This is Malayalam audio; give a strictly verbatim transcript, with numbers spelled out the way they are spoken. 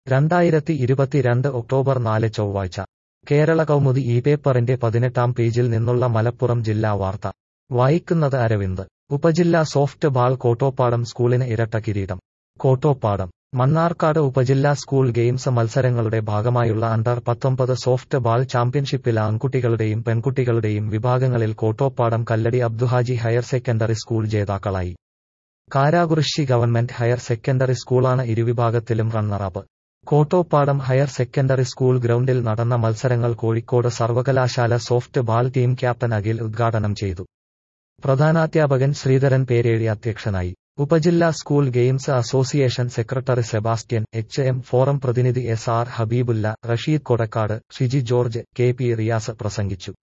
രണ്ടായിരത്തി ഇരുപത്തിരണ്ട് ഒക്ടോബർ നാല് ചൊവ്വാഴ്ച കേരള കൗമുദി ഈ പേപ്പറിന്റെ പതിനെട്ടാം പേജിൽ നിന്നുള്ള മലപ്പുറം ജില്ലാ വാർത്ത വായിക്കുന്നത് അരവിന്ദ്. ഉപജില്ലാ സോഫ്റ്റ് ബാൾ കോട്ടോപ്പാടം സ്കൂളിന് ഇരട്ട കിരീടം. കോട്ടോപ്പാടം മണ്ണാർക്കാട് ഉപജില്ലാ സ്കൂൾ ഗെയിംസ് മത്സരങ്ങളുടെ ഭാഗമായുള്ള അണ്ടർ പത്തൊമ്പത് സോഫ്റ്റ് ബാൾ ചാമ്പ്യൻഷിപ്പിൽ ആൺകുട്ടികളുടെയും പെൺകുട്ടികളുടെയും വിഭാഗങ്ങളിൽ Kottopadam Kalladi Abduhaji higher secondary school ജേതാക്കളായി. കാരാകുറിശ്ശി ഗവൺമെന്റ് ഹയർ സെക്കൻഡറി സ്കൂളാണ് ഇരുവിഭാഗത്തിലും runner up. Kottopadam higher secondary school ഗ്രൗണ്ടിൽ നടന്ന മത്സരങ്ങൾ കോഴിക്കോട് സർവകലാശാല softball team captain Akhil ഉദ്ഘാടനം ചെയ്തു. പ്രധാനാധ്യാപകൻ ശ്രീധരൻ പേരേഴി അധ്യക്ഷനായി. ഉപജില്ലാ school games association secretary Sebastian, H M forum പ്രതിനിധി S R Habeebulla, Rasheed Kodakkad, Shiji George, K P Riyas പ്രസംഗിച്ചു.